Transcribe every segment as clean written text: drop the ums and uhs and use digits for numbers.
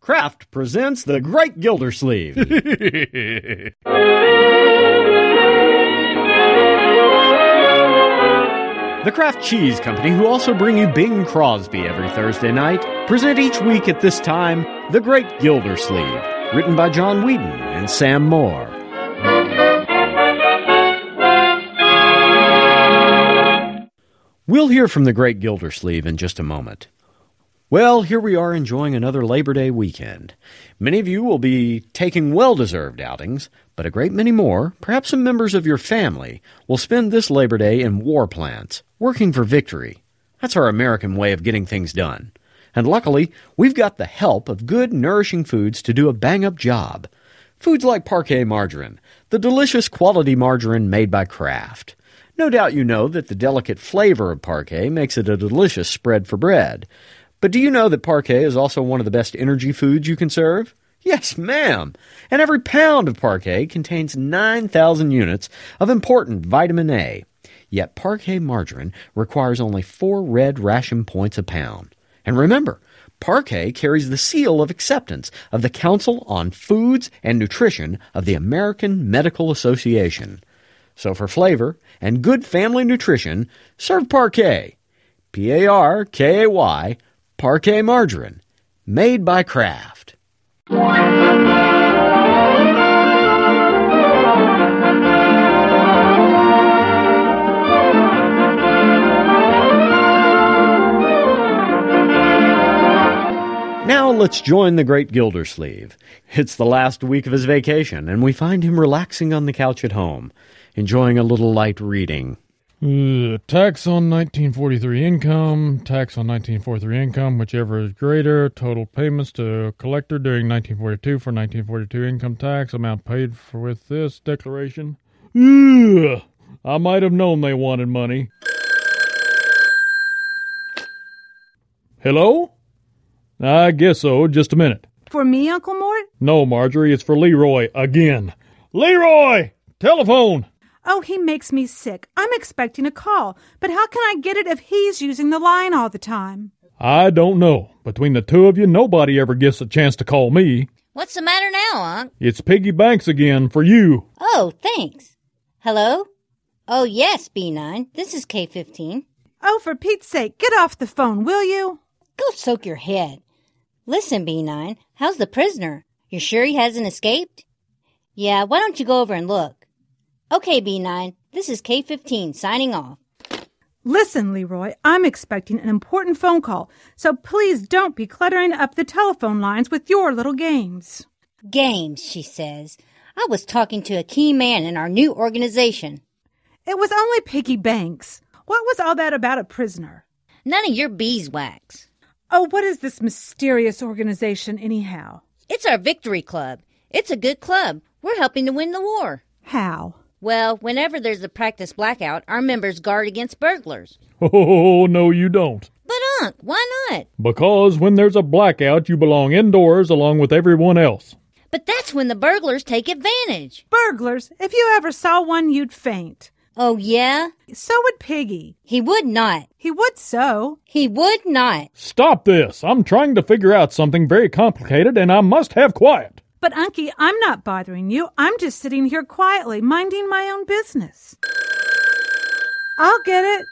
Kraft presents The Great Gildersleeve. The Kraft Cheese Company, who also bring you Bing Crosby every Thursday night, present each week at this time The Great Gildersleeve, written by John Whedon and Sam Moore. We'll hear from The Great Gildersleeve in just a moment. Well, here we are enjoying another Labor Day weekend. Many of you will be taking well-deserved outings, but a great many more, perhaps some members of your family, will spend this Labor Day in war plants, working for victory. That's our American way of getting things done. And luckily, we've got the help of good, nourishing foods to do a bang-up job. Foods like Parkay margarine, the delicious quality margarine made by Kraft. No doubt you know that the delicate flavor of Parkay makes it a delicious spread for bread. But do you know that Parkay is also one of the best energy foods you can serve? Yes, ma'am. And every pound of Parkay contains 9,000 units of important vitamin A. Yet Parkay margarine requires only 4 red ration points a pound. And remember, Parkay carries the seal of acceptance of the Council on Foods and Nutrition of the American Medical Association. So for flavor and good family nutrition, serve Parkay. P-A-R-K-A-Y, Parkay margarine, made by Kraft. Now let's join the Great Gildersleeve. It's the last week of his vacation, and we find him relaxing on the couch at home, enjoying a little light reading. Tax on 1943 income, whichever is greater, total payments to collector during 1942 for 1942 income tax, amount paid for with this declaration. I might have known they wanted money. Hello? I guess so, just a minute. For me, Uncle Mort? No, Marjorie, it's for Leroy, again. Leroy! Telephone! Oh, he makes me sick. I'm expecting a call, but how can I get it if he's using the line all the time? I don't know. Between the two of you, nobody ever gets a chance to call me. What's the matter now, Unc? It's Piggy Banks again, for you. Oh, thanks. Hello? Oh, yes, B9. This is K15. Oh, for Pete's sake, get off the phone, will you? Go soak your head. Listen, B9, how's the prisoner? You sure he hasn't escaped? Yeah, why don't you go over and look? Okay, B9, this is K15 signing off. Listen, Leroy, I'm expecting an important phone call, so please don't be cluttering up the telephone lines with your little games. Games, she says. I was talking to a key man in our new organization. It was only Piggy Banks. What was all that about a prisoner? None of your beeswax. Oh, what is this mysterious organization anyhow? It's our Victory Club. It's a good club. We're helping to win the war. How? Well, whenever there's a practice blackout, our members guard against burglars. Oh, no, you don't. But, Unc, why not? Because when there's a blackout, you belong indoors along with everyone else. But that's when the burglars take advantage. Burglars? If you ever saw one, you'd faint. Oh, yeah? So would Piggy. He would not. He would so. He would not. Stop this. I'm trying to figure out something very complicated, and I must have quiet. But, Unky, I'm not bothering you. I'm just sitting here quietly, minding my own business. I'll get it.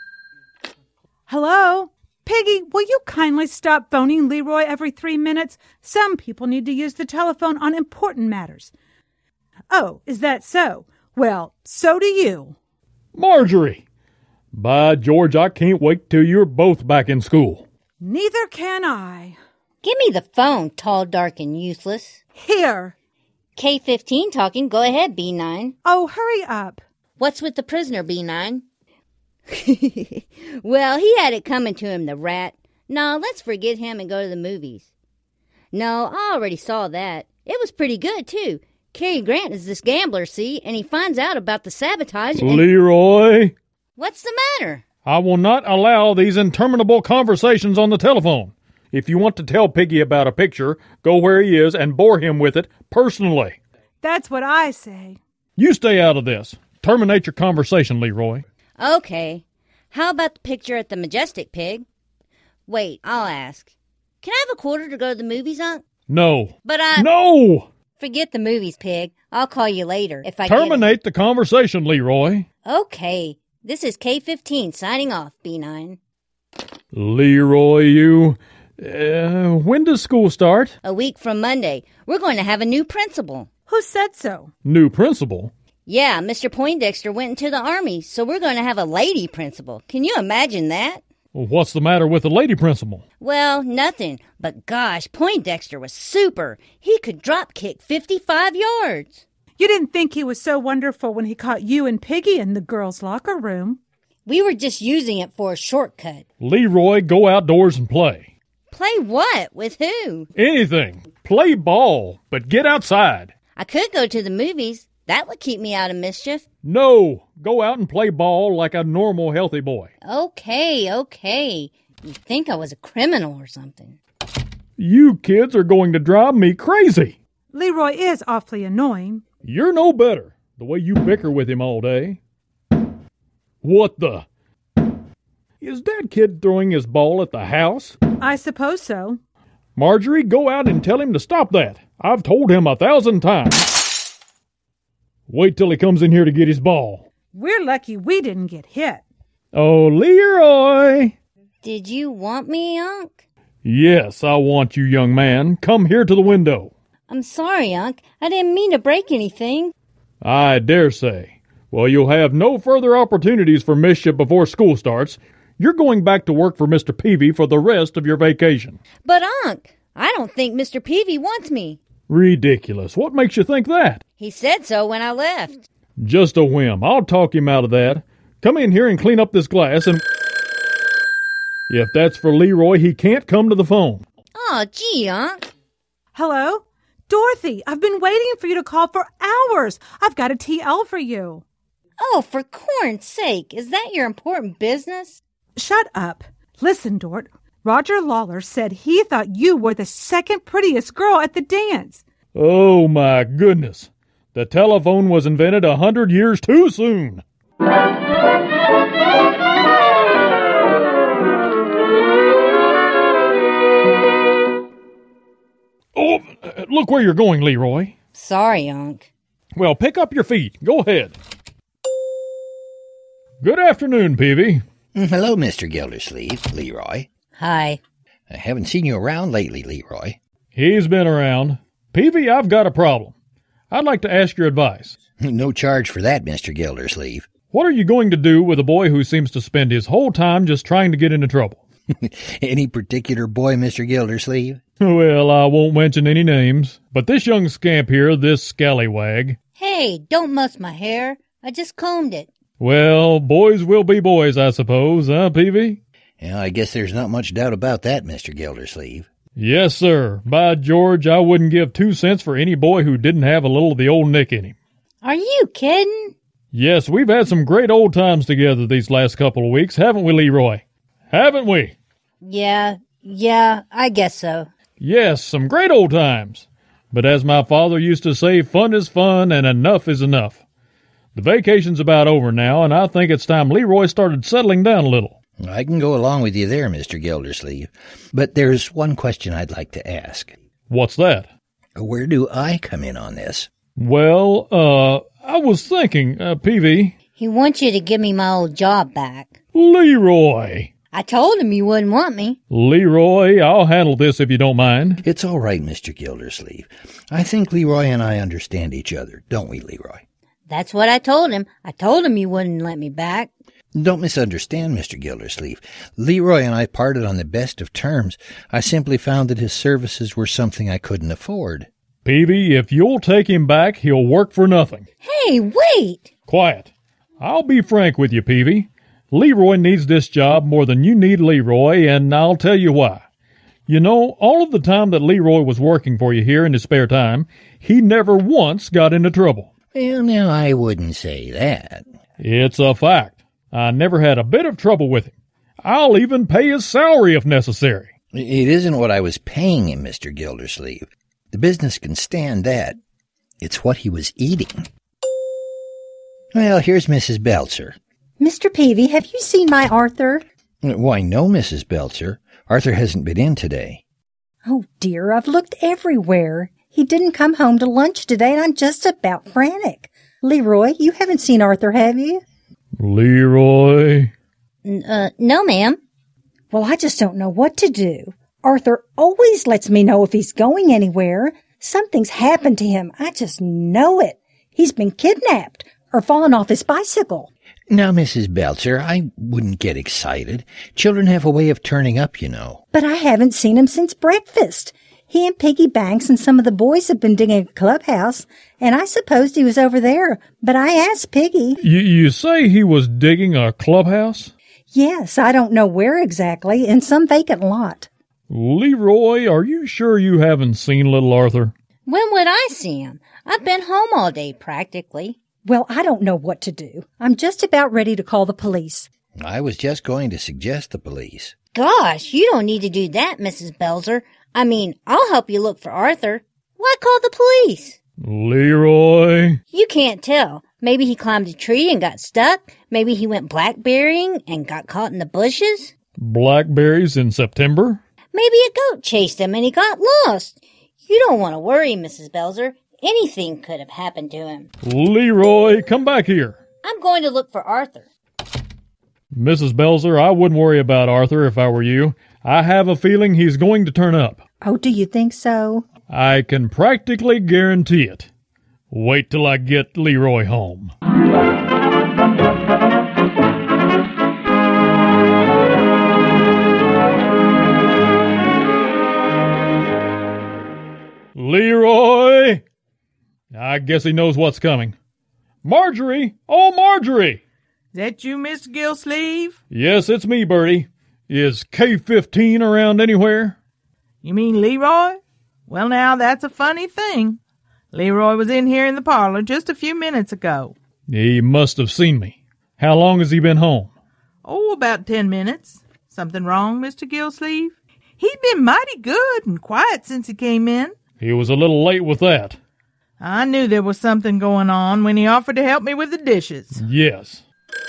Hello? Piggy, will you kindly stop phoning Leroy every 3 minutes? Some people need to use the telephone on important matters. Oh, is that so? Well, so do you. Marjorie! By George, I can't wait till you're both back in school. Neither can I. Give me the phone, tall, dark, and useless. Here. K15 talking. Go ahead, B9. Oh, hurry up. What's with the prisoner, B9? Well, he had it coming to him, the rat. No, let's forget him and go to the movies. No, I already saw that. It was pretty good, too. Cary Grant is this gambler, see, and he finds out about the sabotage and... Leroy! What's the matter? I will not allow these interminable conversations on the telephone. If you want to tell Piggy about a picture, go where he is and bore him with it personally. That's what I say. You stay out of this. Terminate your conversation, Leroy. Okay. How about the picture at the Majestic, Pig? Wait, I'll ask. Can I have a quarter to go to the movies, Unc? No. But I... No! Forget the movies, Pig. I'll call you later if I get Terminate the conversation, Leroy. Okay. This is K-15 signing off, B9. Leroy, you... when does school start? A week from Monday. We're going to have a new principal. Who said so? New principal? Yeah, Mr. Poindexter went into the Army, so we're going to have a lady principal. Can you imagine that? What's the matter with the lady principal? Well, nothing. But gosh, Poindexter was super. He could drop kick 55 yards. You didn't think he was so wonderful when he caught you and Piggy in the girls' locker room. We were just using it for a shortcut. Leroy, go outdoors and play. Play what? With who? Anything. Play ball, but get outside. I could go to the movies. That would keep me out of mischief. No, go out and play ball like a normal, healthy boy. Okay. You'd think I was a criminal or something. You kids are going to drive me crazy. Leroy is awfully annoying. You're no better, the way you bicker with him all day. What the? Is that kid throwing his ball at the house? I suppose so. Marjorie, go out and tell him to stop that. I've told him 1,000 times. Wait till he comes in here to get his ball. We're lucky we didn't get hit. Oh, Leroy! Did you want me, Unc? Yes, I want you, young man. Come here to the window. I'm sorry, Unc. I didn't mean to break anything. I dare say. Well, you'll have no further opportunities for mischief before school starts. You're going back to work for Mr. Peavy for the rest of your vacation. But, Unc, I don't think Mr. Peavy wants me. Ridiculous. What makes you think that? He said so when I left. Just a whim. I'll talk him out of that. Come in here and clean up this glass and... If that's for Leroy, he can't come to the phone. Oh, gee, Unc. Hello? Dorothy, I've been waiting for you to call for hours. I've got a TL for you. Oh, for corn's sake. Is that your important business? Shut up. Listen, Dort. Roger Lawler said he thought you were the second prettiest girl at the dance. Oh, my goodness. The telephone was invented 100 years too soon. Oh, look where you're going, Leroy. Sorry, Unc. Well, pick up your feet. Go ahead. Good afternoon, Peavy. Hello, Mr. Gildersleeve, Leroy. Hi. I haven't seen you around lately, Leroy. He's been around. Peavy, I've got a problem. I'd like to ask your advice. No charge for that, Mr. Gildersleeve. What are you going to do with a boy who seems to spend his whole time just trying to get into trouble? Any particular boy, Mr. Gildersleeve? Well, I won't mention any names, but this young scamp here, this scallywag... Hey, don't muss my hair. I just combed it. Well, boys will be boys, I suppose, huh, Peavy? Yeah, I guess there's not much doubt about that, Mr. Gildersleeve. Yes, sir. By George, I wouldn't give 2 cents for any boy who didn't have a little of the old Nick in him. Are you kidding? Yes, we've had some great old times together these last couple of weeks, haven't we, Leroy? Haven't we? Yeah, I guess so. Yes, some great old times. But as my father used to say, fun is fun and enough is enough. The vacation's about over now, and I think it's time Leroy started settling down a little. I can go along with you there, Mr. Gildersleeve. But there's one question I'd like to ask. What's that? Where do I come in on this? Well, I was thinking, Peavy. He wants you to give me my old job back. Leroy! I told him you wouldn't want me. Leroy, I'll handle this if you don't mind. It's all right, Mr. Gildersleeve. I think Leroy and I understand each other, don't we, Leroy? That's what I told him. I told him you wouldn't let me back. Don't misunderstand, Mr. Gildersleeve. Leroy and I parted on the best of terms. I simply found that his services were something I couldn't afford. Peavy, if you'll take him back, he'll work for nothing. Hey, wait! Quiet. I'll be frank with you, Peavy. Leroy needs this job more than you need Leroy, and I'll tell you why. You know, all of the time that Leroy was working for you here in his spare time, he never once got into trouble. Well, now, I wouldn't say that. It's a fact. I never had a bit of trouble with him. I'll even pay his salary if necessary. It isn't what I was paying him, Mr. Gildersleeve. The business can stand that. It's what he was eating. Well, here's Mrs. Belzer. Mr. Peavy, have you seen my Arthur? Why, no, Mrs. Belzer. Arthur hasn't been in today. Oh, dear, I've looked everywhere. He didn't come home to lunch today, and I'm just about frantic. Leroy, you haven't seen Arthur, have you? Leroy? No, ma'am. Well, I just don't know what to do. Arthur always lets me know if he's going anywhere. Something's happened to him. I just know it. He's been kidnapped or fallen off his bicycle. Now, Mrs. Belzer, I wouldn't get excited. Children have a way of turning up, you know. But I haven't seen him since breakfast. He and Piggy Banks and some of the boys have been digging a clubhouse, and I supposed he was over there, but I asked Piggy. You say he was digging a clubhouse? Yes, I don't know where exactly, in some vacant lot. Leroy, are you sure you haven't seen little Arthur? When would I see him? I've been home all day, practically. Well, I don't know what to do. I'm just about ready to call the police. I was just going to suggest the police. Gosh, you don't need to do that, Mrs. Belzer. I mean, I'll help you look for Arthur. Why call the police? Leroy? You can't tell. Maybe he climbed a tree and got stuck. Maybe he went blackberrying and got caught in the bushes. Blackberries in September? Maybe a goat chased him and he got lost. You don't want to worry, Mrs. Belzer. Anything could have happened to him. Leroy, come back here. I'm going to look for Arthur. Mrs. Belzer, I wouldn't worry about Arthur if I were you. I have a feeling he's going to turn up. Oh, do you think so? I can practically guarantee it. Wait till I get Leroy home. Leroy! I guess he knows what's coming. Marjorie! Oh, Marjorie! Is that you, Mr. Gillsleeve? Yes, it's me, Bertie. Is K-15 around anywhere? You mean Leroy? Well, now, that's a funny thing. Leroy was in here in the parlor just a few minutes ago. He must have seen me. How long has he been home? Oh, about 10 minutes. Something wrong, Mr. Gillsleeve? He's been mighty good and quiet since he came in. He was a little late with that. I knew there was something going on when he offered to help me with the dishes. Yes.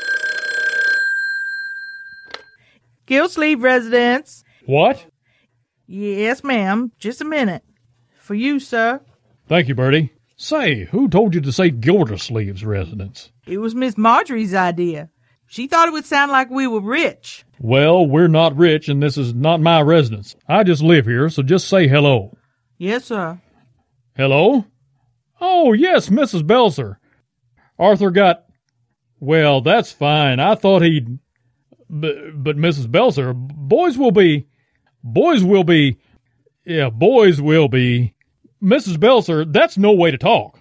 Gillsleeve residence. What? Yes, ma'am. Just a minute. For you, sir. Thank you, Bertie. Say, who told you to say Gildersleeve's residence? It was Miss Marjorie's idea. She thought it would sound like we were rich. Well, we're not rich, and this is not my residence. I just live here, so just say hello. Yes, sir. Hello? Oh, yes, Mrs. Belzer. Arthur got... Well, that's fine. I thought he'd... But Mrs. Belzer, boys will be... Yeah, boys will be... Mrs. Belzer, that's no way to talk.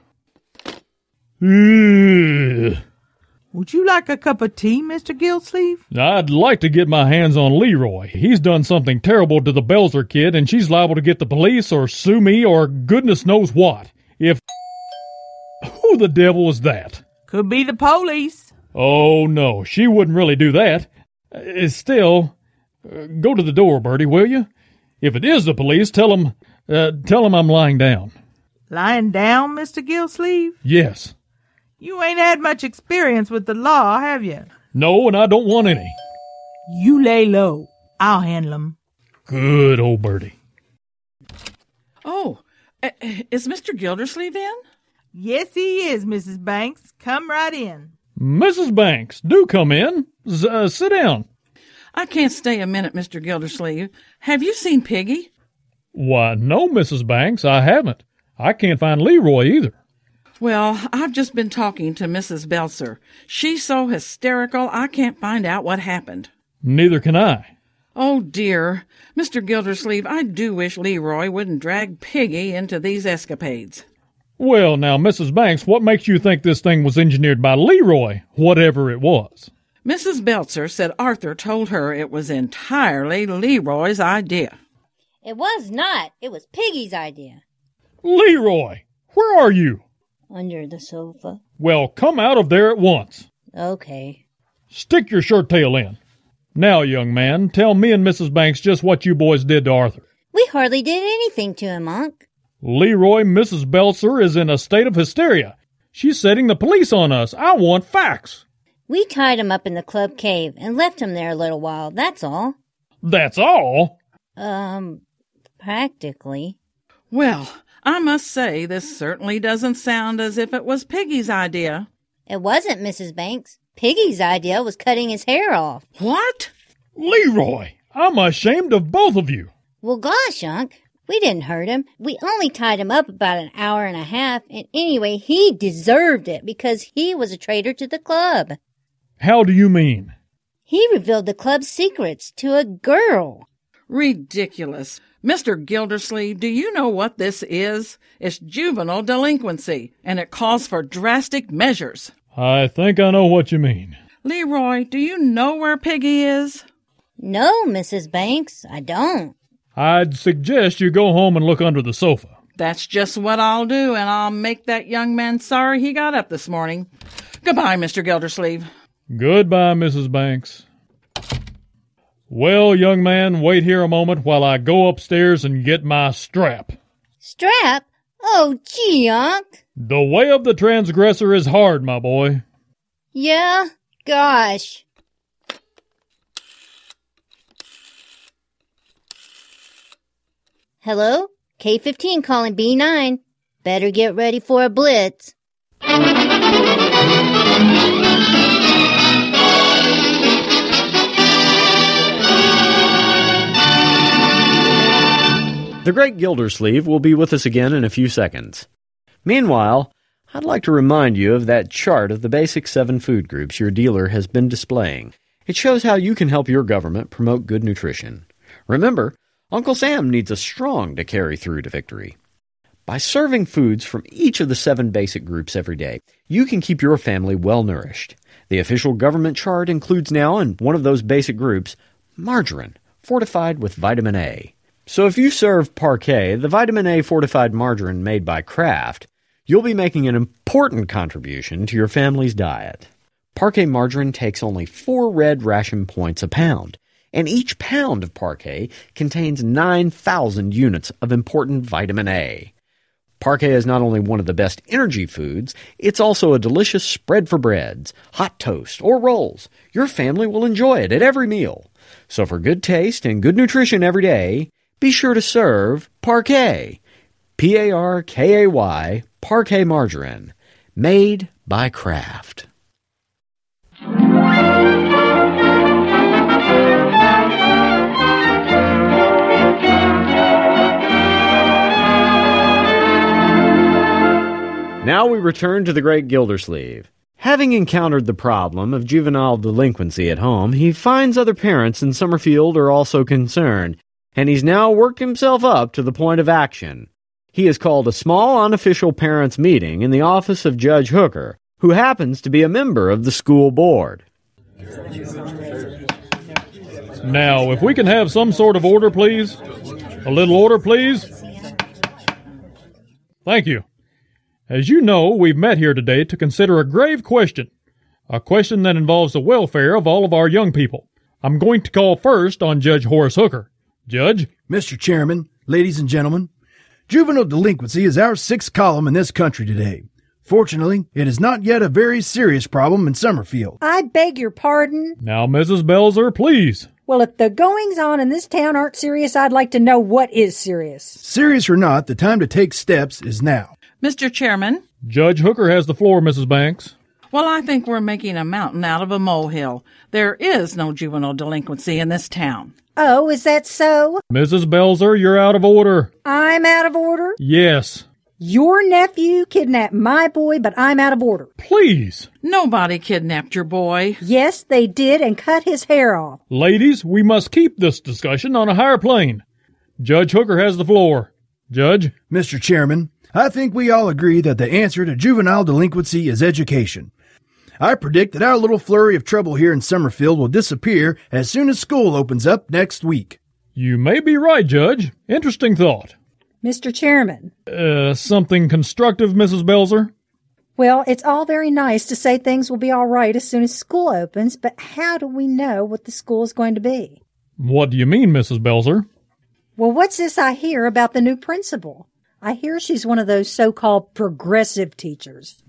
Ugh. Would you like a cup of tea, Mr. Gillsleeve? I'd like to get my hands on Leroy. He's done something terrible to the Belzer kid, and she's liable to get the police or sue me or goodness knows what. If... Who the devil is that? Could be the police. Oh, no, she wouldn't really do that. Still, go to the door, Bertie, will you? If it is the police, tell them I'm lying down. Lying down, Mr. Gillsleeve? Yes. You ain't had much experience with the law, have you? No, and I don't want any. You lay low. I'll handle 'em. Good old Bertie. Oh, is Mr. Gildersleeve in? Yes, he is, Mrs. Banks. Come right in. Mrs. Banks, do come in. Sit down. I can't stay a minute, Mr. Gildersleeve. Have you seen Piggy? Why, no, Mrs. Banks, I haven't. I can't find Leroy either. Well, I've just been talking to Mrs. Belzer. She's so hysterical, I can't find out what happened. Neither can I. Oh, dear. Mr. Gildersleeve, I do wish Leroy wouldn't drag Piggy into these escapades. Well, now, Mrs. Banks, what makes you think this thing was engineered by Leroy, whatever it was? Mrs. Belzer said Arthur told her it was entirely Leroy's idea. It was not. It was Piggy's idea. Leroy, where are you? Under the sofa. Well, come out of there at once. Okay. Stick your shirt tail in. Now, young man, tell me and Mrs. Banks just what you boys did to Arthur. We hardly did anything to him, Unc. Leroy, Mrs. Belzer is in a state of hysteria. She's setting the police on us. I want facts. We tied him up in the club cave and left him there a little while, that's all. That's all? Practically. Well, I must say this certainly doesn't sound as if it was Piggy's idea. It wasn't, Mrs. Banks. Piggy's idea was cutting his hair off. What? Leroy, I'm ashamed of both of you. Well, gosh, Unc, we didn't hurt him. We only tied him up about an hour and a half, and anyway, he deserved it because he was a traitor to the club. How do you mean? He revealed the club's secrets to a girl. Ridiculous. Mr. Gildersleeve, do you know what this is? It's juvenile delinquency, and it calls for drastic measures. I think I know what you mean. Leroy, do you know where Piggy is? No, Mrs. Banks, I don't. I'd suggest you go home and look under the sofa. That's just what I'll do, and I'll make that young man sorry he got up this morning. Goodbye, Mr. Gildersleeve. Goodbye, Mrs. Banks. Well, young man, wait here a moment while I go upstairs and get my strap. Strap? Oh, gee, Unc. The way of the transgressor is hard, my boy. Yeah? Gosh. Hello? K-15 calling B9. Better get ready for a blitz. The Great Gildersleeve will be with us again in a few seconds. Meanwhile, I'd like to remind you of that chart of the basic 7 food groups your dealer has been displaying. It shows how you can help your government promote good nutrition. Remember, Uncle Sam needs a strong to carry through to victory. By serving foods from each of the 7 basic groups every day, you can keep your family well-nourished. The official government chart includes now in one of those basic groups, margarine, fortified with vitamin A. So if you serve Parquet, the vitamin A fortified margarine made by Kraft, you'll be making an important contribution to your family's diet. Parquet margarine takes only 4 red ration points a pound, and each pound of Parquet contains 9,000 units of important vitamin A. Parquet is not only one of the best energy foods, it's also a delicious spread for breads, hot toast, or rolls. Your family will enjoy it at every meal. So for good taste and good nutrition every day, be sure to serve Parquet. P-A-R-K-A-Y, Parquet margarine. Made by Kraft. Now we return to the Great Gildersleeve. Having encountered the problem of juvenile delinquency at home, he finds other parents in Summerfield are also concerned, and he's now worked himself up to the point of action. He has called a small unofficial parents' meeting in the office of Judge Hooker, who happens to be a member of the school board. Now, if we can have some sort of order, please. A little order, please. Thank you. As you know, we've met here today to consider a grave question, a question that involves the welfare of all of our young people. I'm going to call first on Judge Horace Hooker. Judge? Mr. Chairman, ladies and gentlemen, juvenile delinquency is our 6th column in this country today. Fortunately, it is not yet a very serious problem in Summerfield. I beg your pardon? Now, Mrs. Belzer, please. Well, if the goings-on in this town aren't serious, I'd like to know what is serious. Serious or not, the time to take steps is now. Mr. Chairman? Judge Hooker has the floor, Mrs. Banks. Well, I think we're making a mountain out of a molehill. There is no juvenile delinquency in this town. Oh, is that so? Mrs. Belzer, you're out of order. I'm out of order? Yes. Your nephew kidnapped my boy, but I'm out of order. Please. Nobody kidnapped your boy. Yes, they did, and cut his hair off. Ladies, we must keep this discussion on a higher plane. Judge Hooker has the floor. Judge? Mr. Chairman, I think we all agree that the answer to juvenile delinquency is education. I predict that our little flurry of trouble here in Summerfield will disappear as soon as school opens up next week. You may be right, Judge. Interesting thought. Mr. Chairman. Something constructive, Mrs. Belzer? Well, it's all very nice to say things will be all right as soon as school opens, but how do we know what the school is going to be? What do you mean, Mrs. Belzer? Well, what's this I hear about the new principal? I hear she's one of those so-called progressive teachers.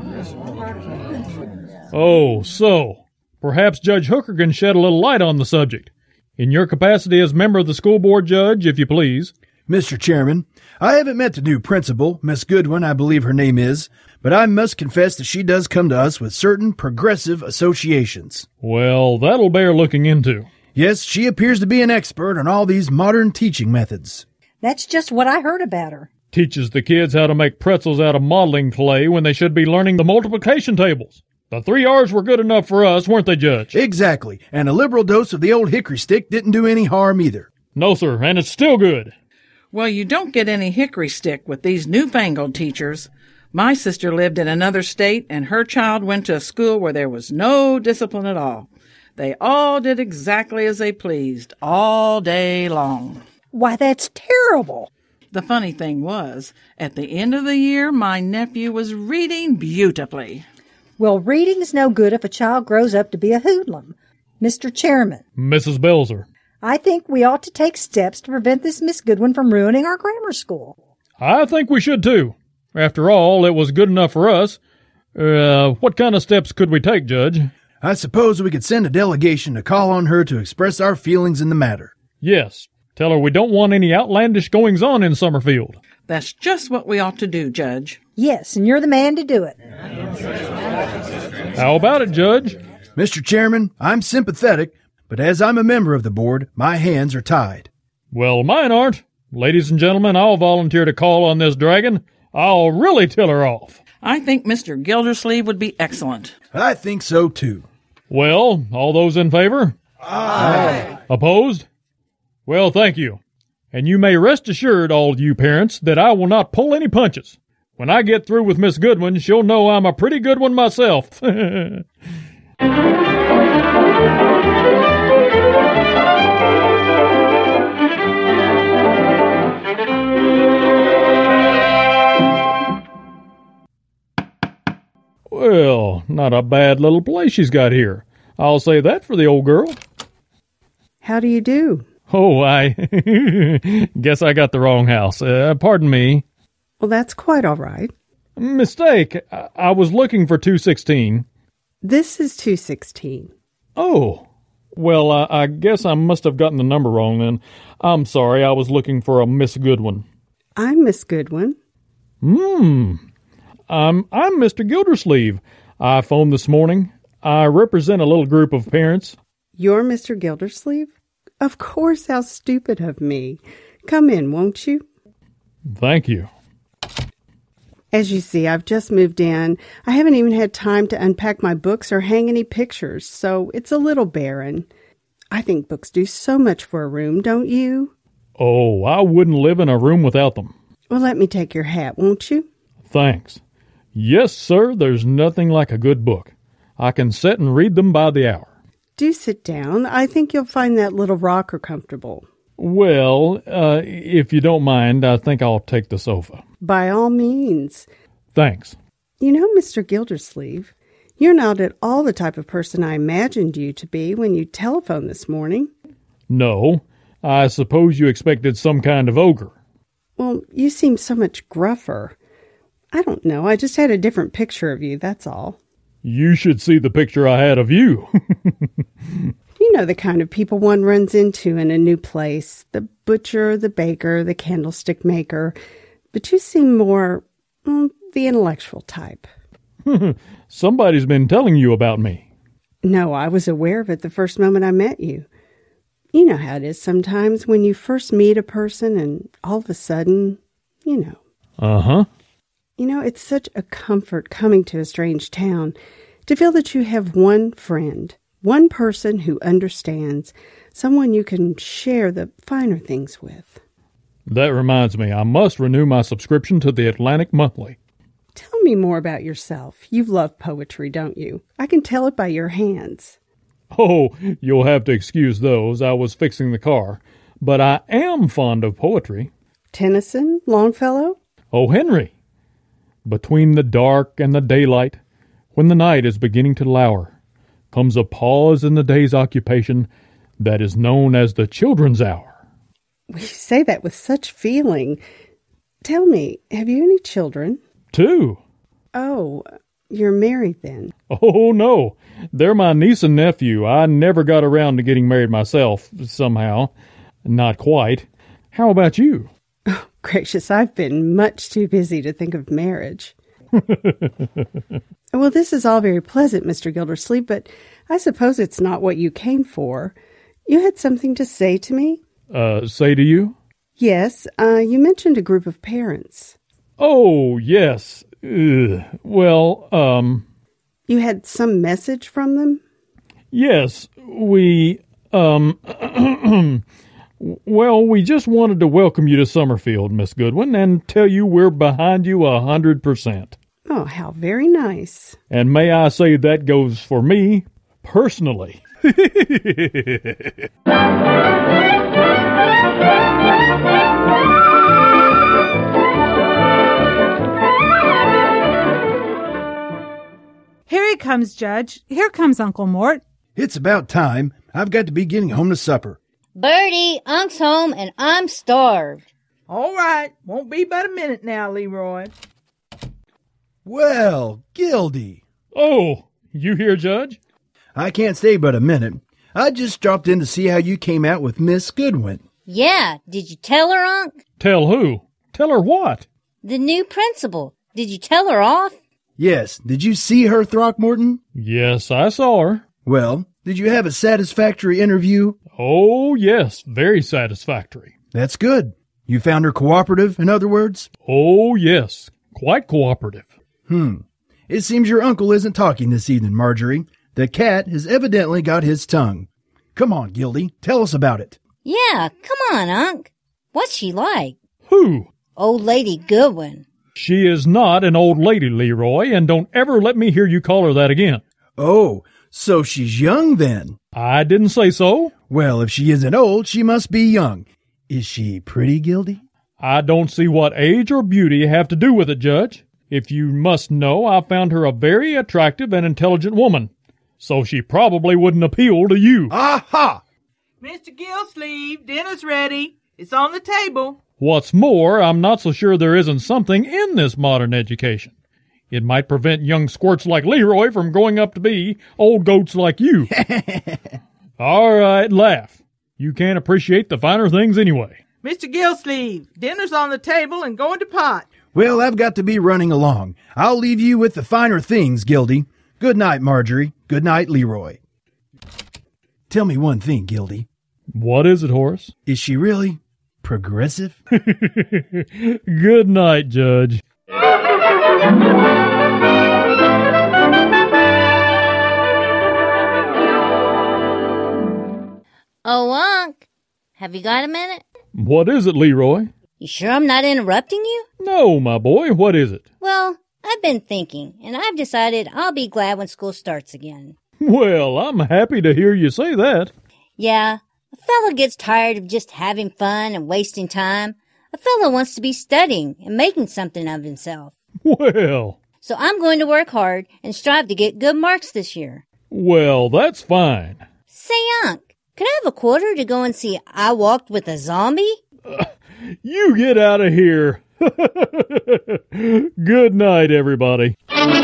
Oh, so. Perhaps Judge Hooker can shed a little light on the subject. In your capacity as member of the school board, Judge, if you please. Mr. Chairman, I haven't met the new principal, Miss Goodwin, I believe her name is, but I must confess that she does come to us with certain progressive associations. Well, that'll bear looking into. Yes, she appears to be an expert on all these modern teaching methods. That's just what I heard about her. Teaches the kids how to make pretzels out of modeling clay when they should be learning the multiplication tables. The 3 R's were good enough for us, weren't they, Judge? Exactly, and a liberal dose of the old hickory stick didn't do any harm either. No, sir, and it's still good. Well, you don't get any hickory stick with these newfangled teachers. My sister lived in another state, and her child went to a school where there was no discipline at all. They all did exactly as they pleased, all day long. Why, that's terrible. The funny thing was, at the end of the year, my nephew was reading beautifully. Well, reading's no good if a child grows up to be a hoodlum. Mr. Chairman. Mrs. Belzer. I think we ought to take steps to prevent this Miss Goodwin from ruining our grammar school. I think we should, too. After all, it was good enough for us. What kind of steps could we take, Judge? I suppose we could send a delegation to call on her to express our feelings in the matter. Yes. Tell her we don't want any outlandish goings-on in Summerfield. That's just what we ought to do, Judge. Yes, and you're the man to do it. How about it, Judge? Mr. Chairman, I'm sympathetic, but as I'm a member of the board, my hands are tied. Well, mine aren't. Ladies and gentlemen, I'll volunteer to call on this dragon. I'll really tell her off. I think Mr. Gildersleeve would be excellent. I think so, too. Well, all those in favor? Aye. Opposed? Well, thank you. And you may rest assured, all you parents, that I will not pull any punches. When I get through with Miss Goodwin, she'll know I'm a pretty good one myself. Well, not a bad little place she's got here. I'll say that for the old girl. How do you do? Oh, I guess I got the wrong house. Pardon me. Well, that's quite all right. Mistake. I was looking for 216. This is 216. Oh. Well, I guess I must have gotten the number wrong then. I'm sorry. I was looking for a Miss Goodwin. I'm Miss Goodwin. I'm Mr. Gildersleeve. I phoned this morning. I represent a little group of parents. You're Mr. Gildersleeve? Of course, how stupid of me. Come in, won't you? Thank you. As you see, I've just moved in. I haven't even had time to unpack my books or hang any pictures, so it's a little barren. I think books do so much for a room, don't you? Oh, I wouldn't live in a room without them. Well, let me take your hat, won't you? Thanks. Yes, sir, there's nothing like a good book. I can sit and read them by the hour. Do sit down. I think you'll find that little rocker comfortable. Well, if you don't mind, I think I'll take the sofa. By all means. Thanks. You know, Mr. Gildersleeve, you're not at all the type of person I imagined you to be when you telephoned this morning. No, I suppose you expected some kind of ogre. Well, you seem so much gruffer. I don't know, I just had a different picture of you, that's all. You should see the picture I had of you. You know the kind of people one runs into in a new place. The butcher, the baker, the candlestick maker. But you seem more, the intellectual type. Somebody's been telling you about me. No, I was aware of it the first moment I met you. You know how it is sometimes when you first meet a person and all of a sudden, you know. Uh-huh. You know, it's such a comfort coming to a strange town to feel that you have one friend, one person who understands, someone you can share the finer things with. That reminds me, I must renew my subscription to the Atlantic Monthly. Tell me more about yourself. You love poetry, don't you? I can tell it by your hands. Oh, you'll have to excuse those. I was fixing the car. But I am fond of poetry. Tennyson? Longfellow? Oh, Henry. Between the dark and the daylight, when the night is beginning to lower, comes a pause in the day's occupation that is known as the children's hour. You say that with such feeling. Tell me, have you any children? 2. Oh, you're married then? Oh, no. They're my niece and nephew. I never got around to getting married myself, somehow. Not quite. How about you? Gracious, I've been much too busy to think of marriage. Well, this is all very pleasant, Mr. Gildersleeve, but I suppose it's not what you came for. You had something to say to me? Say to you? Yes, you mentioned a group of parents. Oh, yes. Well, You had some message from them? yes, we, well, we just wanted to welcome you to Summerfield, Miss Goodwin, and tell you we're behind you 100%. Oh, how very nice. And may I say that goes for me personally. Here he comes, Judge. Here comes Uncle Mort. It's about time. I've got to be getting home to supper. Bertie, Unc's home and I'm starved. All right. Won't be but a minute now, Leroy. Well, Gildy. Oh, you here, Judge? I can't stay but a minute. I just dropped in to see how you came out with Miss Goodwin. Yeah, did you tell her, Unc? Tell who? Tell her what? The new principal. Did you tell her off? Yes, did you see her, Throckmorton? Yes, I saw her. Well, did you have a satisfactory interview? Oh, yes, very satisfactory. That's good. You found her cooperative, in other words? Oh, yes, quite cooperative. It seems your uncle isn't talking this evening, Marjorie. The cat has evidently got his tongue. Come on, Gildy, tell us about it. Yeah, come on, Unc. What's she like? Who? Old Lady Goodwin. She is not an old lady, Leroy, and don't ever let me hear you call her that again. Oh, so she's young then? I didn't say so. Well, if she isn't old, she must be young. Is she pretty, Gildy? I don't see what age or beauty have to do with it, Judge. If you must know, I found her a very attractive and intelligent woman, so she probably wouldn't appeal to you. Aha! Mr. Gillsleeve, dinner's ready. It's on the table. What's more, I'm not so sure there isn't something in this modern education. It might prevent young squirts like Leroy from growing up to be old goats like you. All right, laugh. You can't appreciate the finer things anyway. Mr. Gillsleeve, dinner's on the table and going to pot. Well, I've got to be running along. I'll leave you with the finer things, Gildy. Good night, Marjorie. Good night, Leroy. Tell me one thing, Gildy. What is it, Horace? Is she really progressive? Good night, Judge. Oh, Unc, have you got a minute? What is it, Leroy? You sure I'm not interrupting you? No, my boy, what is it? Well, I've been thinking, and I've decided I'll be glad when school starts again. Well, I'm happy to hear you say that. Yeah, a fellow gets tired of just having fun and wasting time. A fellow wants to be studying and making something of himself. Well. So I'm going to work hard and strive to get good marks this year. Well, that's fine. Say, Unc, could I have a quarter to go and see I Walked with a Zombie? You get out of here. Good night, everybody.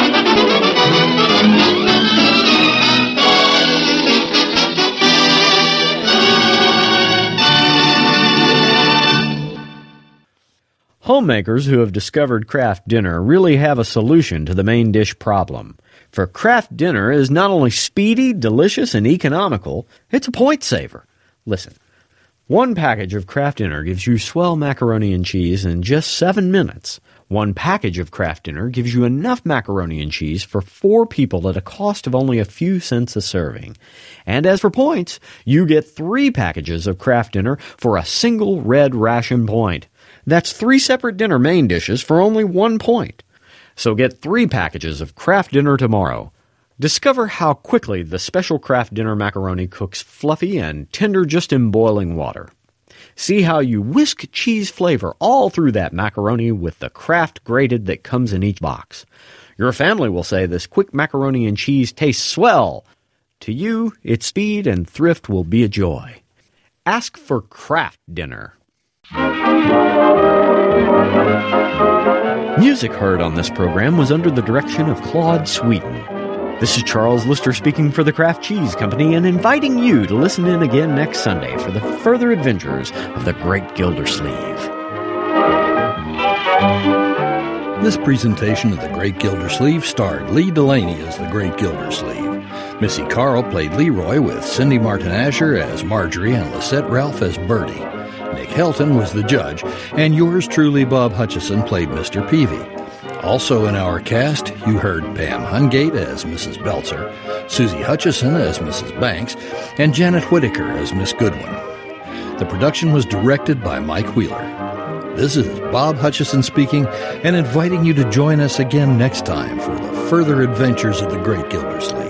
Homemakers who have discovered Kraft Dinner really have a solution to the main dish problem. For Kraft Dinner is not only speedy, delicious, and economical, it's a point saver. Listen, one package of Kraft Dinner gives you swell macaroni and cheese in just 7 minutes. One package of Kraft Dinner gives you enough macaroni and cheese for 4 people at a cost of only a few cents a serving. And as for points, you get 3 packages of Kraft Dinner for a single red ration point. That's 3 separate dinner main dishes for only 1 point. So get 3 packages of Kraft Dinner tomorrow. Discover how quickly the special Kraft Dinner macaroni cooks fluffy and tender just in boiling water. See how you whisk cheese flavor all through that macaroni with the Kraft grated that comes in each box. Your family will say this quick macaroni and cheese tastes swell. To you, its speed and thrift will be a joy. Ask for Kraft Dinner. Music heard on this program was under the direction of Claude Sweeten. This is Charles Lister speaking for the Kraft Cheese Company and inviting you to listen in again next Sunday for the further adventures of the Great Gildersleeve. This presentation of The Great Gildersleeve starred Lee Delaney as The Great Gildersleeve. Missy Carl played Leroy with Cindy Martin Asher as Marjorie and Lisette Ralph as Bertie. Nick Helton was the judge, and yours truly, Bob Hutchison, played Mr. Peavy. Also in our cast, you heard Pam Hungate as Mrs. Belzer, Susie Hutchison as Mrs. Banks, and Janet Whittaker as Miss Goodwin. The production was directed by Mike Wheeler. This is Bob Hutchison speaking and inviting you to join us again next time for the further adventures of the Great Gildersleeve.